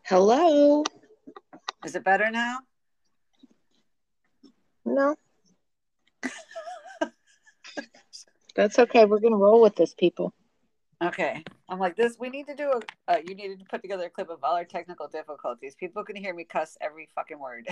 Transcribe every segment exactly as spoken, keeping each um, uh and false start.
Hello. Is it better now? No, that's okay. We're gonna roll with this, people. Okay. I'm like this. We need to do a. Uh, you needed to put together a clip of all our technical difficulties. People can hear me cuss every fucking word.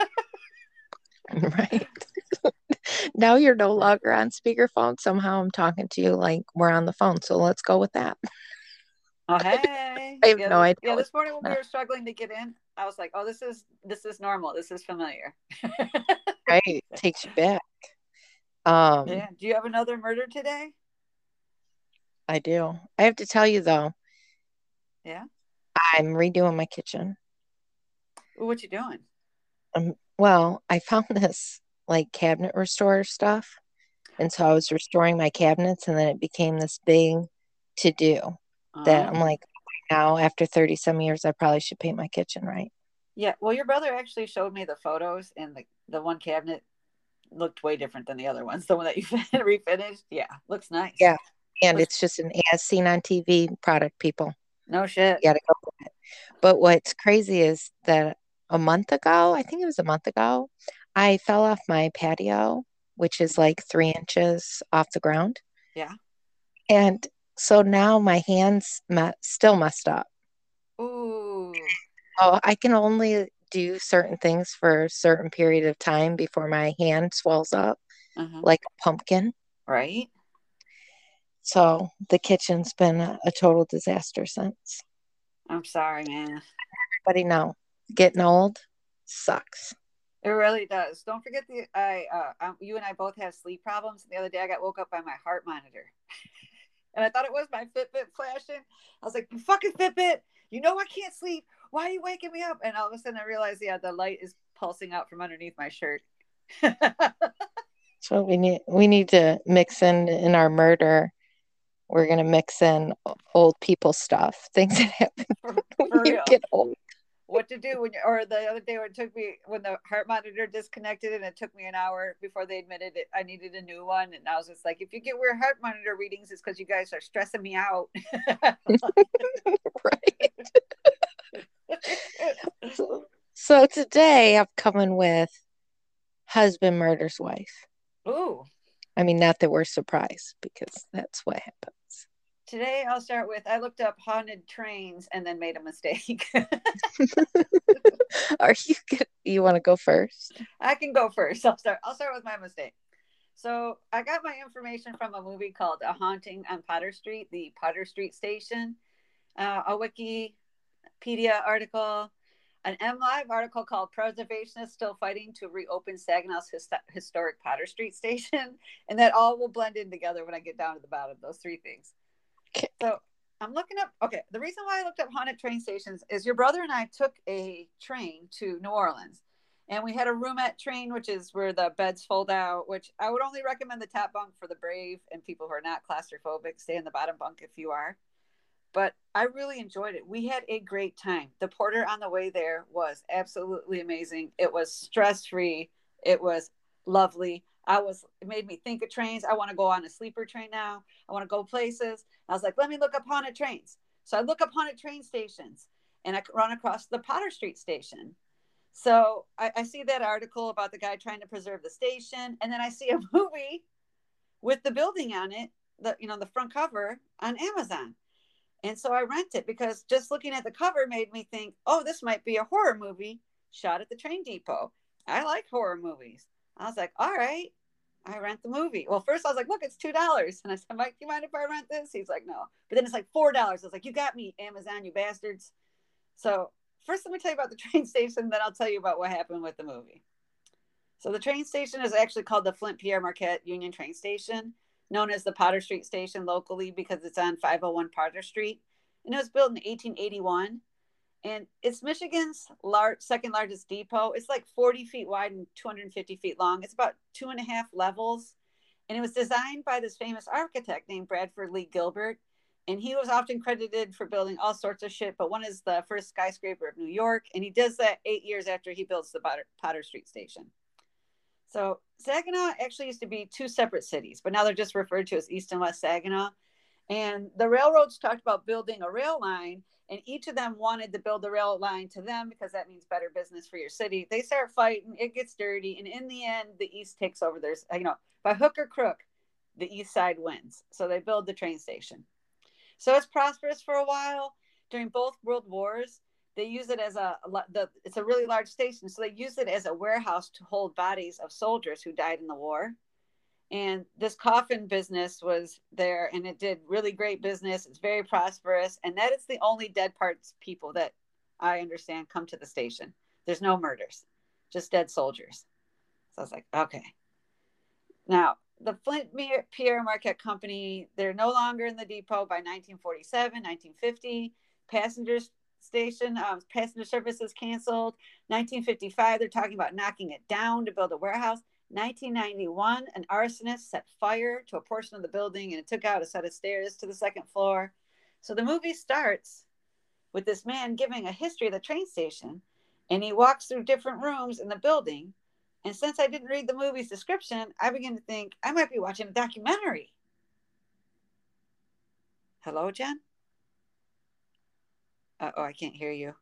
Right. Now you're no longer on speakerphone. Somehow I'm talking to you like we're on the phone. So let's go with that. Oh hey. I have Yeah. no This, idea yeah. what's This morning when we going were struggling to get in, I was like, "Oh, this is this is normal. This is familiar." on. Right. Takes you back. Um, Yeah. Do you have another murder today? I do. I have to tell you though, Yeah. I'm redoing my kitchen. Well, what you doing? Um, well, I found this like cabinet restorer stuff. And so I was restoring my cabinets, and then it became this big to do that I'm Oh. like, now after thirty some years, I probably should paint my kitchen, right? Yeah. Well, your brother actually showed me the photos, and the the one cabinet looked way different than the other ones. The one that you refinished, yeah, looks nice. Yeah. And Looks it's just an as seen on T V product, people. no shit. You got to go with it. But what's crazy is that a month ago, I think it was a month ago, I fell off my patio, which is like three inches off the ground. Yeah. And so now my hands me- still messed up. Ooh. Oh, I can only do certain things for a certain period of time before my hand swells up Uh-huh. like a pumpkin. Right. So the kitchen's been a, a total disaster since. I'm sorry, man. But you know, getting old sucks. It really does. Don't forget the I uh um, you and I both have sleep problems. The other day I got woke up by my heart monitor. And I thought it was my Fitbit flashing. I was like, "You fucking Fitbit, you know I can't sleep. Why are you waking me up?" And all of a sudden I realized, yeah, the light is pulsing out from underneath my shirt. So we need we need to mix in in our murder. We're gonna mix in old people stuff, things that happen for, when for you real. get old. What to do when, or the other day when it took me, when the heart monitor disconnected and it took me an hour before they admitted it, I needed a new one. And I was just like, if you get weird heart monitor readings, it's because you guys are stressing me out. Right. So, so today I'm coming with husband murders wife. Ooh. I mean, not that we're surprised because that's what happens. Today I'll start with, I looked up haunted trains and then made a mistake. Are you good? You want to go first? I can go first. I'll start. I'll start with my mistake. So I got my information from a movie called A Haunting on Potter Street, the Potter Street Station, uh, a Wikipedia article, an MLive article called "Preservationists Still Fighting to Reopen Saginaw's Hist- Historic Potter Street Station," and that all will blend in together when I get down to the bottom. Those three things. Okay. So I'm looking up. Okay, the reason why I looked up haunted train stations is your brother and I took a train to New Orleans, and we had a roomette train, which is where the beds fold out. Which I would only recommend the top bunk for the brave and people who are not claustrophobic. Stay in the bottom bunk if you are. But I really enjoyed it. We had a great time. The porter on the way there was absolutely amazing. It was stress free. It was lovely. I was, it made me think of trains. I want to go on a sleeper train now. I want to go places. I was like, let me look up haunted trains. So I look up haunted train stations and I run across the Potter Street station. So I, I see that article about the guy trying to preserve the station. And then I see a movie with the building on it, the, you know, the front cover on Amazon. And so I rent it because just looking at the cover made me think, oh, this might be a horror movie shot at the train depot. I like horror movies. I was like, all right, I rent the movie. Well, first I was like, look, it's two dollars. And I said, Mike, do you mind if I rent this? He's like, no. But then it's like four dollars. I was like, you got me, Amazon, you bastards. So first let me tell you about the train station, then I'll tell you about what happened with the movie. So the train station is actually called the Flint Pierre Marquette Union Train Station, known as the Potter Street Station locally because it's on five oh one Potter Street. And it was built in eighteen eighty-one. And it's Michigan's large, second largest depot. It's like forty feet wide and two hundred fifty feet long. It's about two and a half levels. And it was designed by this famous architect named Bradford Lee Gilbert. And he was often credited for building all sorts of shit, but one is the first skyscraper of New York. And he does that eight years after he builds the Potter, Potter Street Station. So Saginaw actually used to be two separate cities, but now they're just referred to as East and West Saginaw. And the railroads talked about building a rail line and each of them wanted to build the rail line to them because that means better business for your city. They start fighting, it gets dirty, and in the end, the East takes over. There's, you know, by hook or crook, the East side wins. So they build the train station. So it's prosperous for a while. During both world wars, they use it as a, the, it's a really large station. So they use it as a warehouse to hold bodies of soldiers who died in the war. And this coffin business was there, and it did really great business. It's very prosperous. And that is the only dead parts people that I understand come to the station. There's no murders, just dead soldiers. So I was like, okay. Now, the Flint Pierre Marquette Company, they're no longer in the depot by nineteen forty-seven, nineteen fifty. Passenger station, um, passenger service is canceled. nineteen fifty-five, they're talking about knocking it down to build a warehouse. nineteen ninety-one, an arsonist set fire to a portion of the building, and it took out a set of stairs to the second floor. So the movie starts with this man giving a history of the train station, and he walks through different rooms in the building. And since I didn't read the movie's description, I began to think I might be watching a documentary. Hello, Jen? Uh-oh, I can't hear you.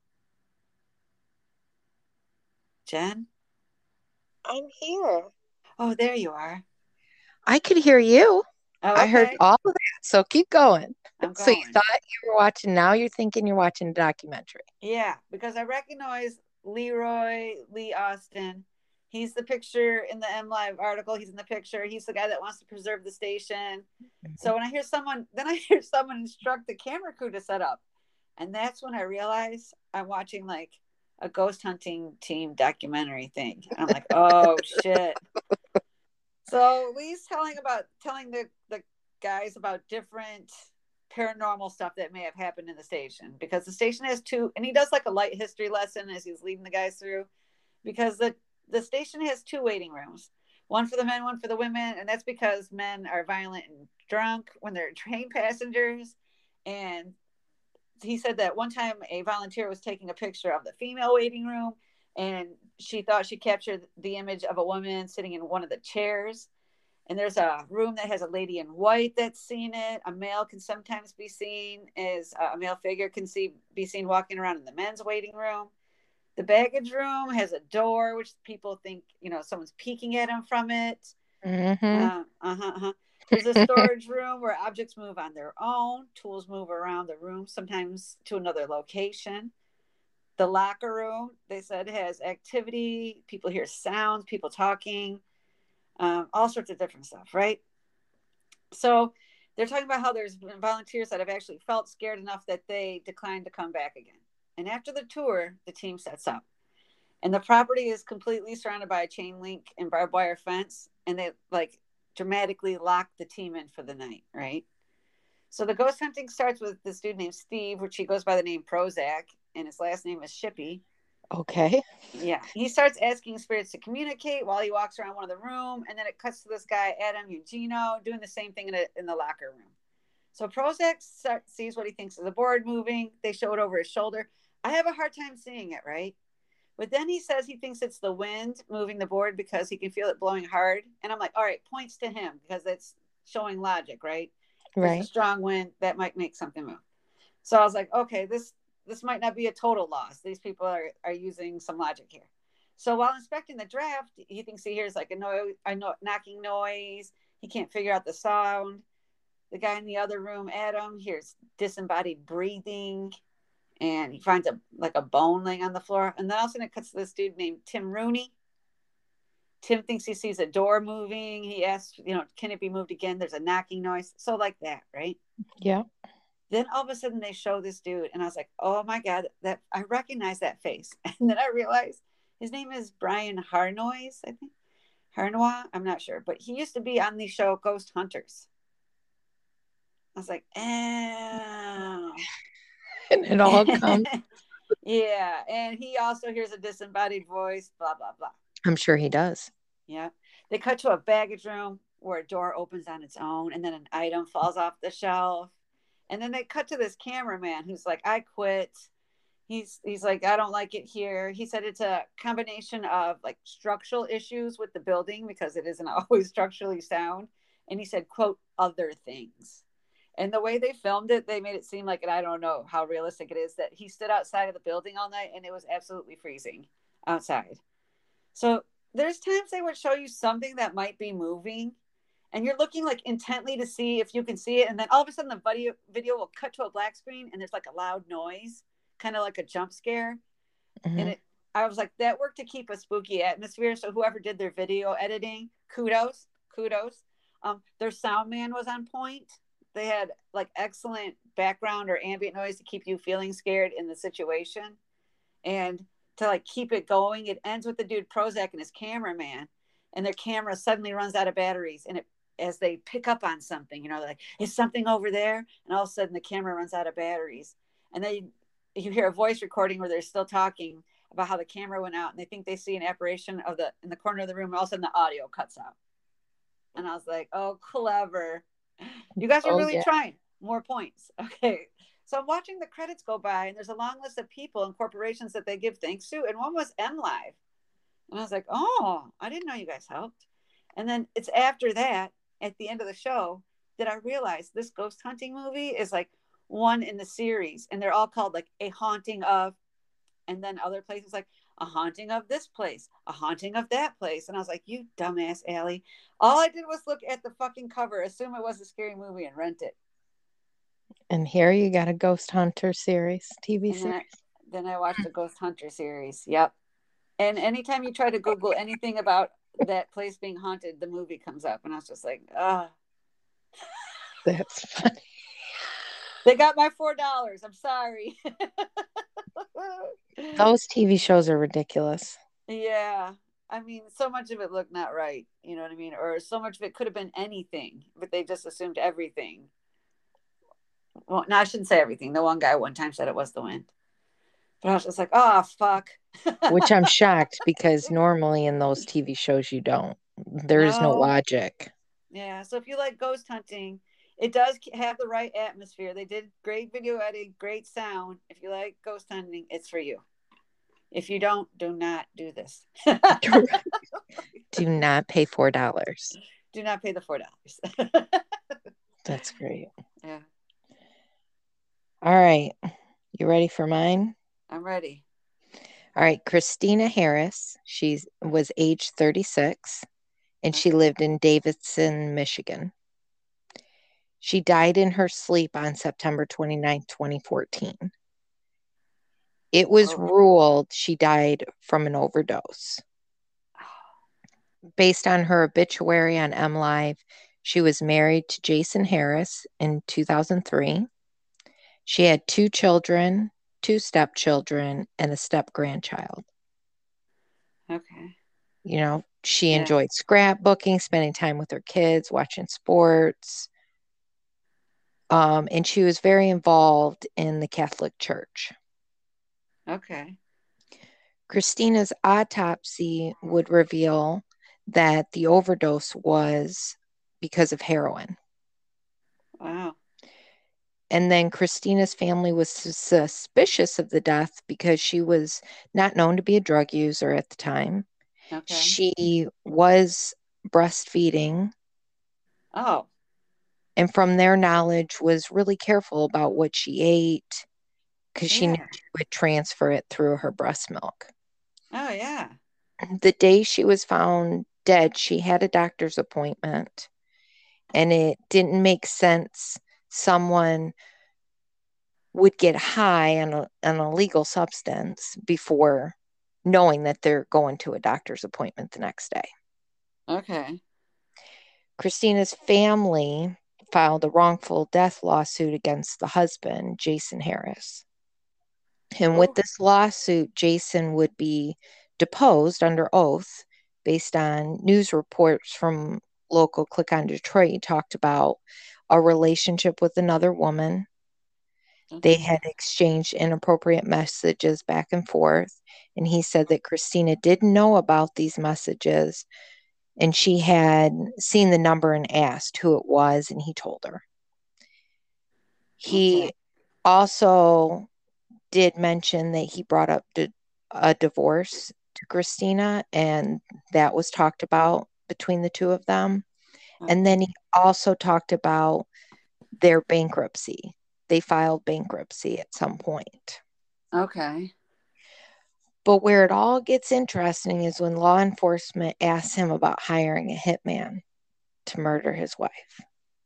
Jen? I'm here. Oh, there you are. I could hear you. Oh, okay. I heard all of that. So keep going. I'm going. So you thought you were watching, now you're thinking you're watching a documentary. Yeah, because I recognize Leroy Lee Austin. He's the picture in the M Live article. He's in the picture. He's the guy that wants to preserve the station. Mm-hmm. So when I hear someone, then I hear someone instruct the camera crew to set up. And that's when I realize I'm watching like a ghost hunting team documentary thing. I'm like, oh shit. So Lee's telling about telling the, the guys about different paranormal stuff that may have happened in the station, because the station has two, and he does like a light history lesson as he's leading the guys through, because the the station has two waiting rooms, one for the men, one for the women. And that's because men are violent and drunk when they're train passengers. And he said that one time a volunteer was taking a picture of the female waiting room, and she thought she captured the image of a woman sitting in one of the chairs. And there's a room that has a lady in white that's seen it. A male can sometimes be seen as a male figure can see be seen walking around in the men's waiting room. The baggage room has a door, which people think, you know, someone's peeking at them from it. Mm-hmm. Uh, uh-huh, uh-huh. There's a storage room where objects move on their own. Tools move around the room, sometimes to another location. The locker room, they said, has activity. People hear sounds, people talking, um, all sorts of different stuff, right? So they're talking about how there's volunteers that have actually felt scared enough that they declined to come back again. And after the tour, the team sets up. And the property is completely surrounded by a chain link and barbed wire fence. And they like dramatically lock the team in for the night, right? So the ghost hunting starts with this dude named Steve, which he goes by the name Prozac, and his last name is Shippy. Okay. Yeah. He starts asking spirits to communicate while he walks around one of the room. And then it cuts to this guy, Adam Eugenio, doing the same thing in, a, in the locker room. So Prozac sees what he thinks is a board moving. They show it over his shoulder. I have a hard time seeing it, right? But then he says he thinks it's the wind moving the board because he can feel it blowing hard. And I'm like, all right, points to him because that's showing logic, right? There's right. a strong wind that might make something move. So I was like, okay, this this might not be a total loss. These people are, are using some logic here. So while inspecting the draft, he thinks he hears like a, no, a no, knocking noise. He can't figure out the sound. The guy in the other room, Adam, hears disembodied breathing. And he finds a like a bone laying on the floor. And then all of a sudden it cuts to this dude named Tim Rooney. Tim thinks he sees a door moving. He asks, you know, can it be moved again? There's a knocking noise. So like that, right? Yeah. Then all of a sudden they show this dude. And I was like, oh my God, that I recognize that face. And then I realized his name is Brian Harnois, I think. Harnois, I'm not sure. But he used to be on the show Ghost Hunters. I was like, oh. And it all comes. Yeah. And he also hears a disembodied voice, blah, blah, blah. I'm sure he does. Yeah. They cut to a baggage room where a door opens on its own and then an item falls off the shelf. And then they cut to this cameraman who's like, I quit. He's he's like, I don't like it here. He said it's a combination of like structural issues with the building because it isn't always structurally sound. And he said, quote, other things. And the way they filmed it, they made it seem like, and I don't know how realistic it is, that he stood outside of the building all night and it was absolutely freezing outside. So there's times they would show you something that might be moving and you're looking like intently to see if you can see it. And then all of a sudden the video video will cut to a black screen and there's like a loud noise, kind of like a jump scare. Mm-hmm. And it, I was like, that worked to keep a spooky atmosphere. So whoever did their video editing, kudos, kudos. Um, their sound man was on point. They had like excellent background or ambient noise to keep you feeling scared in the situation. And to like keep it going, it ends with the dude Prozac and his cameraman, and their camera suddenly runs out of batteries. And it, as they pick up on something, you know, like, is something over there? And all of a sudden the camera runs out of batteries. And then you hear a voice recording where they're still talking about how the camera went out and they think they see an apparition of the in the corner of the room. And all of a sudden the audio cuts out. And I was like, oh, clever. You guys are oh, really yeah. trying. More points. Okay. So I'm watching the credits go by and there's a long list of people and corporations that they give thanks to. And one was MLive. And I was like, oh, I didn't know you guys helped. And then it's after that, at the end of the show, that I realized this ghost hunting movie is like one in the series. And they're all called like A Haunting of, and then other places like a haunting of this place, a haunting of that place. And I was like, you dumbass Allie. All I did was look at the fucking cover, assume it was a scary movie and rent it. And here you got a Ghost Hunter series, T V and series. Then I, then I watched the Ghost Hunter series. Yep. And anytime you try to Google anything about that place being haunted, the movie comes up. And I was just like, ah. Oh. That's funny. They got my four dollars. I'm sorry. Those T V shows are ridiculous. Yeah. I mean, so much of it looked not right. You know what I mean? Or so much of it could have been anything, but they just assumed everything. Well, no, I shouldn't say everything. The one guy one time said it was the wind. But I was just like, oh, fuck. Which I'm shocked because normally in those T V shows you don't. There is no. no logic. Yeah. So if you like ghost hunting, it does have the right atmosphere. They did great video editing, great sound. If you like ghost hunting, it's for you. If you don't, do not do this. Do not pay four dollars. Do not pay the four dollars. That's great. Yeah. All right. You ready for mine? I'm ready. All right. Christina Harris. She was age thirty-six, and okay. she lived in Davidson, Michigan. She died in her sleep on September twenty-ninth, twenty fourteen. It was oh. ruled she died from an overdose. Based on her obituary on MLive, she was married to Jason Harris in two thousand three. She had two children, two stepchildren, and a step-grandchild. Okay. You know, she yeah. enjoyed scrapbooking, spending time with her kids, watching sports. Um, and she was very involved in the Catholic Church. Okay. Christina's autopsy would reveal that the overdose was because of heroin. Wow. And then Christina's family was suspicious of the death because she was not known to be a drug user at the time. Okay. She was breastfeeding. Oh. And from their knowledge was really careful about what she ate because yeah. she knew she would transfer it through her breast milk. Oh, yeah. The day she was found dead, she had a doctor's appointment, and it didn't make sense someone would get high on a, an illegal substance before knowing that they're going to a doctor's appointment the next day. Okay. Christina's family filed a wrongful death lawsuit against the husband, Jason Harris. And Ooh. With this lawsuit, Jason would be deposed under oath based on news reports from local Click on Detroit. He talked about a relationship with another woman. Okay. They had exchanged inappropriate messages back and forth. And he said that Christina didn't know about these messages, and she had seen the number and asked who it was, and he told her. He okay. also did mention that he brought up di- a divorce to Christina, and that was talked about between the two of them. Okay. And then he also talked about their bankruptcy. They filed bankruptcy at some point. Okay. But where it all gets interesting is when law enforcement asks him about hiring a hitman to murder his wife.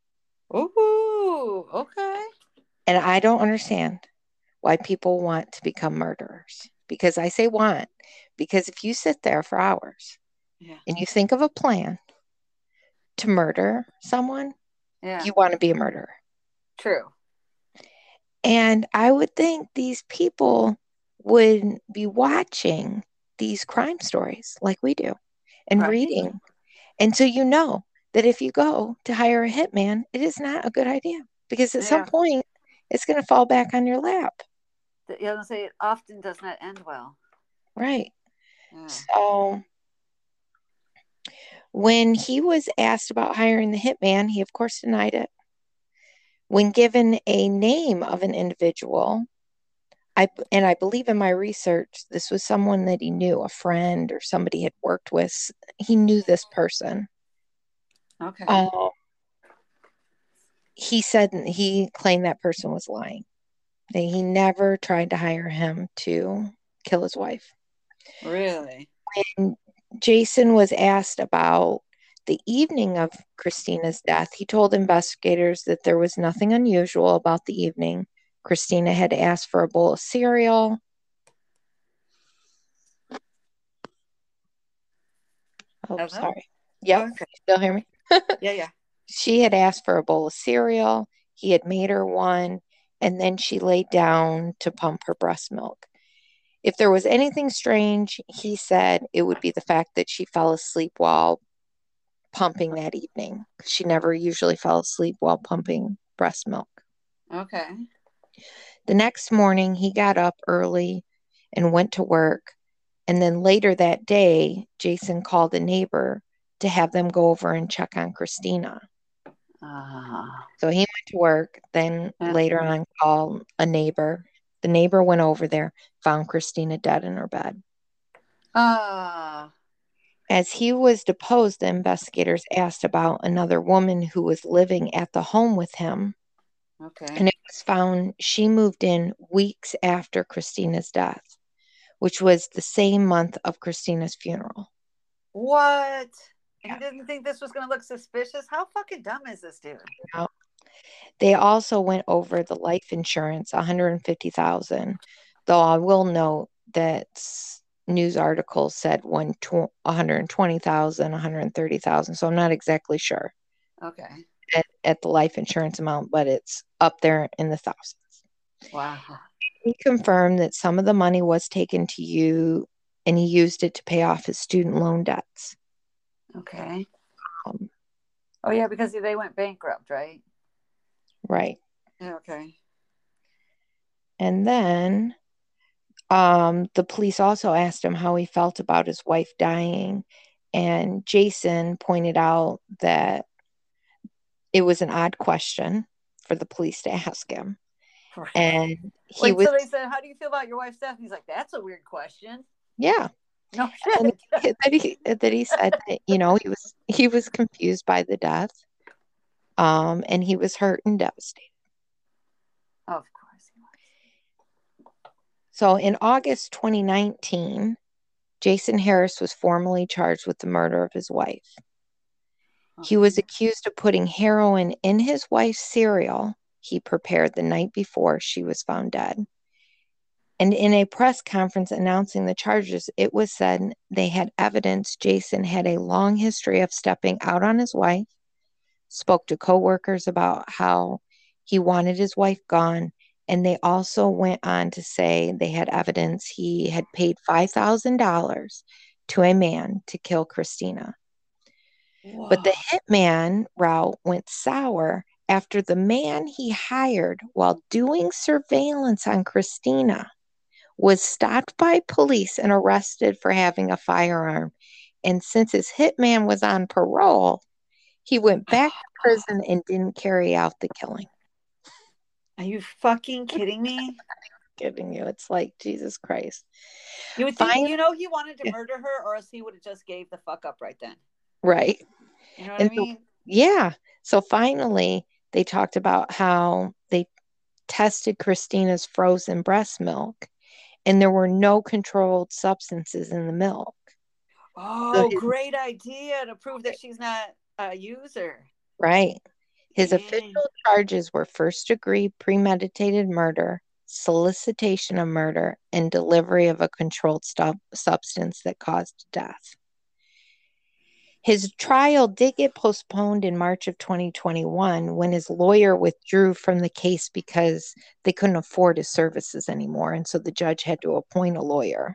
Ooh, okay. And I don't understand why people want to become murderers. Because I say want, because if you sit there for hours Yeah. and you think of a plan to murder someone, Yeah. you want to be a murderer. True. And I would think these people would be watching these crime stories like we do and Right. reading. And so you know that if you go to hire a hitman, it is not a good idea because at some Yeah. point it's going to fall back on your lap. The- You know, say it often does not end well. Right. Yeah. So when he was asked about hiring the hitman, he of course denied it. When given a name of an individual, I and I believe in my research, this was someone that he knew, a friend or somebody he had worked with. He knew this person. Okay. Uh, he said he claimed that person was lying. That he never tried to hire him to kill his wife. Really? When Jason was asked about the evening of Christina's death, he told investigators that there was nothing unusual about the evening. Christina had asked for a bowl of cereal. Oh, Hello? sorry. Yep. Okay. Still hear me? Yeah, yeah. She had asked for a bowl of cereal. He had made her one, and then she laid down to pump her breast milk. If there was anything strange, he said it would be the fact that she fell asleep while pumping that evening. She never usually fell asleep while pumping breast milk. Okay. The next morning, he got up early and went to work. And then later that day, Jason called a neighbor to have them go over and check on Christina. Uh, So he went to work, then yeah. later on called a neighbor. The neighbor went over there, found Christina dead in her bed. Uh, As he was deposed, the investigators asked about another woman who was living at the home with him. okay. And it was found she moved in weeks after Christina's death, which was the same month of Christina's funeral. What? Yeah. He didn't think this was going to look suspicious? How fucking dumb is this dude? Now, they also went over the life insurance, one hundred fifty thousand dollars, though I will note that news articles said one hundred twenty thousand dollars, one hundred thirty thousand dollars, so I'm not exactly sure Okay. at, at the life insurance amount, but it's up there in the thousands. Wow. He confirmed that some of the money was taken to you and he used it to pay off his student loan debts. Okay. Um, Oh, yeah, because they went bankrupt, right? right. Yeah, okay. And then um, the police also asked him how he felt about his wife dying. And Jason pointed out that it was an odd question for the police to ask him. Right. And he Wait, was, so they said, how do you feel about your wife's death? And he's like, that's a weird question. yeah. No And shit. that he, that he said that, you know, he was, he was confused by the death. Um, and he was hurt and devastated. Of course he was. So in August twenty nineteen, Jason Harris was formally charged with the murder of his wife. Okay. He was accused of putting heroin in his wife's cereal he prepared the night before she was found dead. And in a press conference announcing the charges, it was said they had evidence Jason had a long history of stepping out on his wife, spoke to coworkers about how he wanted his wife gone, and they also went on to say they had evidence he had paid five thousand dollars to a man to kill Christina. Whoa. But the hitman route went sour after the man he hired while doing surveillance on Christina was stopped by police and arrested for having a firearm. And since his hitman was on parole, he went back to prison and didn't carry out the killing. Are you fucking kidding me? Giving you, it's like Jesus Christ. You would think, Fine. You know, he wanted to murder her, or else he would have just gave the fuck up right then. Right. You know what and I mean? So, yeah. So finally, they talked about how they tested Christina's frozen breast milk and there were no controlled substances in the milk. So Oh, his, great idea to prove that she's not a user. right. His Yeah. official charges were first degree premeditated murder, solicitation of murder, and delivery of a controlled stub- substance that caused death. His trial did get postponed in March of twenty twenty-one when his lawyer withdrew from the case because they couldn't afford his services anymore. And so the judge had to appoint a lawyer.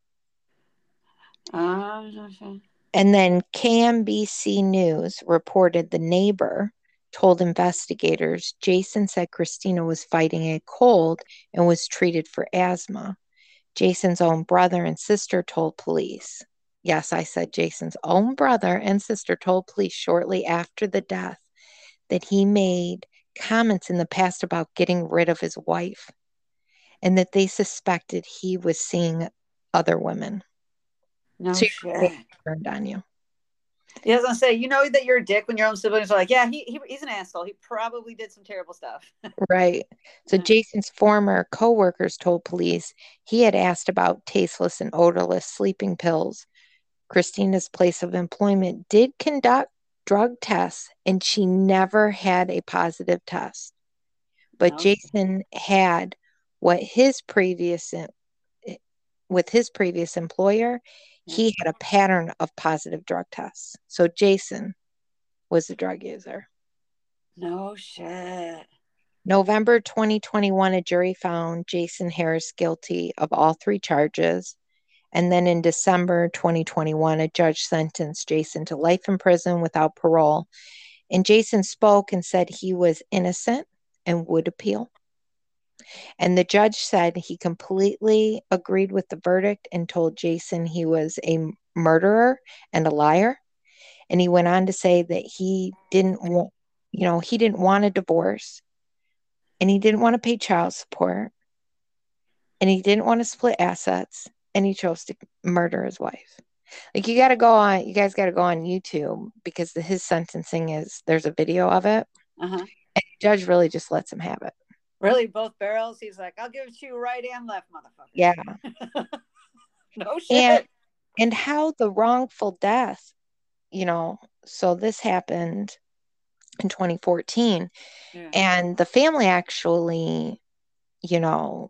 Uh, And then K M B C News reported the neighbor told investigators Jason said Christina was fighting a cold and was treated for asthma. Jason's own brother and sister told police. Yes, I said Jason's own brother and sister told police shortly after the death that he made comments in the past about getting rid of his wife and that they suspected he was seeing other women. no So you're shit. turned on you. Yeah, I was gonna say, you know that you're a dick when your own siblings are like, yeah, he, he he's an asshole. He probably did some terrible stuff. Right. So Yeah. Jason's former coworkers told police he had asked about tasteless and odorless sleeping pills. Christina's place of employment did conduct drug tests and she never had a positive test. But No shit. Jason had what his previous with his previous employer, Yeah. he had a pattern of positive drug tests. So Jason was a drug user. No shit. November twenty twenty-one, a jury found Jason Harris guilty of all three charges. And then in December twenty twenty-one, a judge sentenced Jason to life in prison without parole. And Jason spoke and said he was innocent and would appeal. And the judge said he completely agreed with the verdict and told Jason he was a murderer and a liar. And he went on to say that he didn't want, you know, he didn't want a divorce and he didn't want to pay child support and he didn't want to split assets and he chose to murder his wife. Like you got to go on, you guys got to go on YouTube because the, his sentencing is there's a video of it. Uh-huh. And the judge really just lets him have it. Really, both barrels? He's like, I'll give it to you right and left, motherfucker. Yeah. No shit. And and how the wrongful death, you know, so this happened in twenty fourteen Yeah. and the family actually, you know,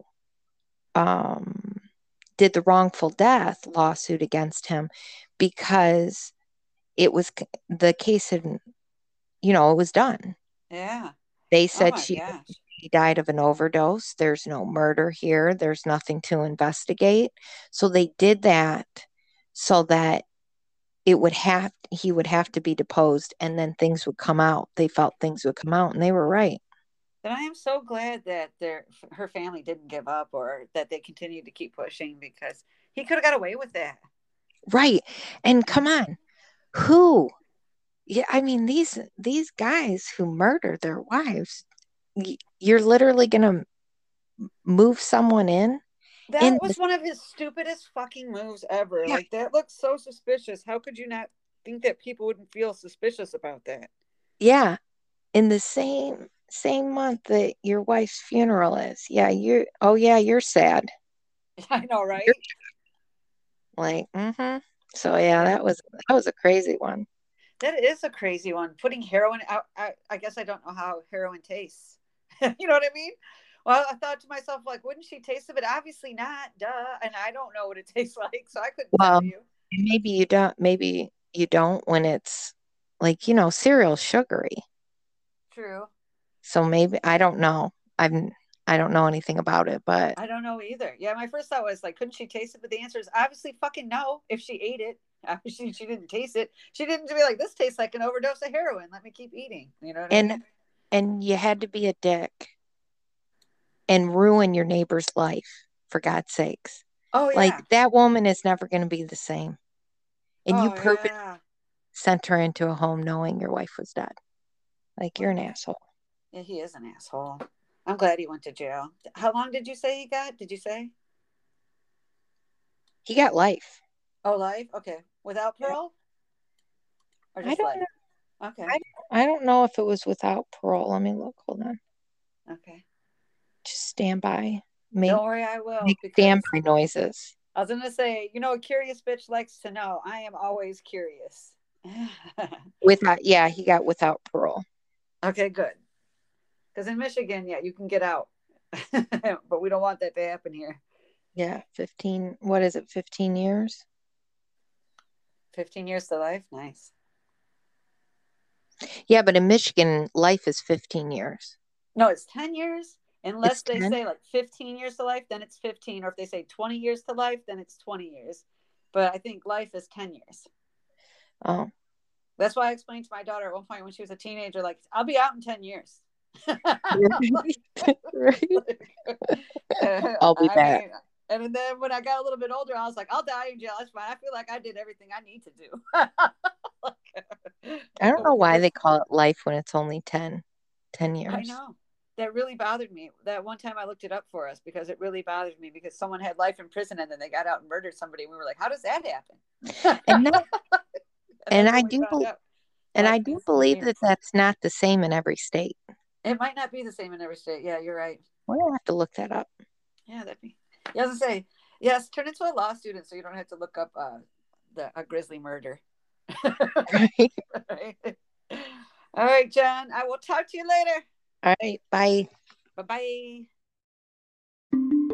um did the wrongful death lawsuit against him because it was the case had, you know, it was done. Yeah. They Oh said my she, gosh. she died of an overdose. There's no murder here. There's nothing to investigate. So they did that so that it would have he would have to be deposed and then things would come out. They felt things would come out and they were right. And I am so glad that their her family didn't give up or that they continued to keep pushing because he could have got away with that. Right. And come on. Who? Yeah, I mean these these guys who murder their wives, you're literally going to move someone in in That the, was one of his stupidest fucking moves ever. yeah, Like that looks so suspicious. How could you not think that people wouldn't feel suspicious about that? yeah, in the same same month that your wife's funeral is. Yeah, you're oh yeah, you're sad. I know, You're right? like, mm-hmm. So yeah, Yeah. that was that was a crazy one. That is a crazy one. Putting heroin out. I, I guess I don't know how heroin tastes. You know what I mean? Well, I thought to myself, like, wouldn't she taste it? But obviously not. Duh. And I don't know what it tastes like, so I couldn't tell Well, you. maybe you don't maybe you don't when it's like, you know, cereal sugary. True. So maybe I don't know. I'm I don't know anything about it, but I don't know either. Yeah, my first thought was like, couldn't she taste it? But the answer is obviously fucking no. If she ate it, obviously she didn't taste it. She didn't be like, this tastes like an overdose of heroin. Let me keep eating. You know what I and mean? and you had to be a dick and ruin your neighbor's life for God's sakes. Oh Like yeah. that woman is never going to be the same. And you Oh purposely yeah. sent her into a home knowing your wife was dead. Like What you're a an asshole. yeah, he is an asshole. I'm glad he went to jail. How long did you say he got? Did you say? He got life. Oh, life? Okay. Without Yeah. parole? Or I just don't life? know. I Okay. I don't know if it was without parole. Let me look. Hold on. Okay. Just stand by. Make Don't worry, I will, make because standby noises. I was gonna say, you know, a curious bitch likes to know. I am always curious. Without, yeah, he got without parole. Okay, good. Because in Michigan, yeah, you can get out, but we don't want that to happen here. Yeah, fifteen. What is it? fifteen years? fifteen years to life, nice. Yeah, but in Michigan, life is fifteen years. No, it's ten years. It's Unless they ten? say like fifteen years to life, then it's fifteen. Or if they say twenty years to life, then it's twenty years. But I think life is ten years. Oh. That's why I explained to my daughter at one point when she was a teenager, like, I'll be out in ten years. Right. I'll be I back. mean, and then when I got a little bit older, I was like, I'll die in jail. That's fine. I feel like I did everything I need to do. I don't know why This, they call it life when it's only ten, ten I years. know. That really bothered me. That one time I looked it up for us because it really bothered me because someone had life in prison and then they got out and murdered somebody. And we were like, how does that happen? And that, And and that's I when we do found bel out and I life do means ten believe that years. that's not the same in every state. It might not be the same in every state. Yeah, you're right. We're gonna have to look that up. Yeah, that'd be. Yeah, I was gonna say, yes, turn into a law student so you don't have to look up uh, the a grisly murder. Right? Right? All right, John. I will talk to you later. All right, bye. Bye bye.